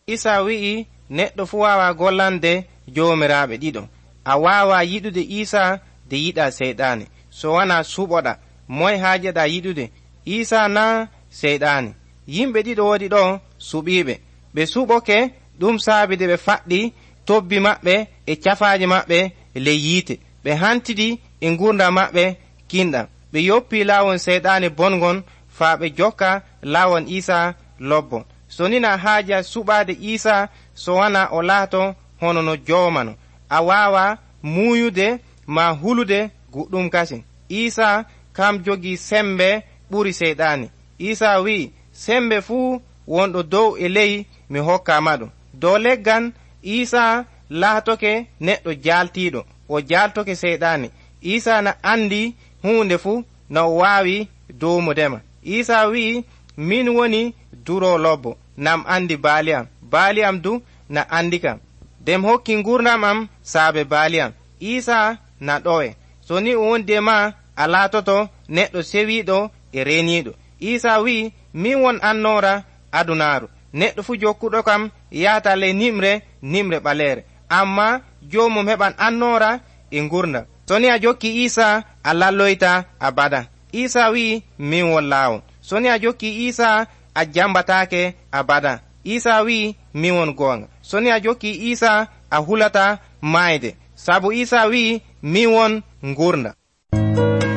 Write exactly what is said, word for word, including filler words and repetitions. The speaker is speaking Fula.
Isa wi'i neɗɗo fu wawa gollande jomiraɓe ɗiɗo. A wawa yiɗude Isa de yiɗa seyɗane. So wana suɓoɗa, moy hajeɗa yiɗude, Isa na seyɗane? Yimɓe ɗiɗo wodi ɗo suɓiɓe. Ɓe suɓoke ɗum saabide ɓe faɗɗi tobbi maɓɓe e cafaji maɓɓe ley yiite. Ɓe hantidi e gurda maɓɓe kinɗam. Ɓe yoppi lawon seyɗane bongon faa ɓe jokka lawon Isa lobbo. So nina haaja suɓade Isa so wana o laato hono no jomano. A wawa muyude ma hulude guɗɗum kasi. Isa kam jogi sembe ɓuri seyɗane. Isa wi sembe fuu wonɗo dow e ley mi hokkama ɗum. Dow leggan Isa laatoke neɗɗo jaltiɗo, o jaltoke seyɗane. Isa na andi hunde fu na o wawi dowmudema. Isa wi min woni duro lobbo nam andi baaliyam, baaliyam du na andi kam. Dem hokki gurdam am saabe baaliyam. Isa na ɗowe. So ni wonde ma a laatoto neɗɗo sewiɗo e reniɗo. Isa wi min won annora adunaru. Neɗɗo fu jokkuɗo kam yata le nimre nimre ɓalere, amma jomum heɓan annora e gurda. So ni a jokki Isa a lalloyta abada. Isa wi min won lawol. So ni a jokki Isa a jambatake abada. Isa wi min won gonga. So ni a jokki Isa a hulata mayde, sabu Isa wi min won gurda.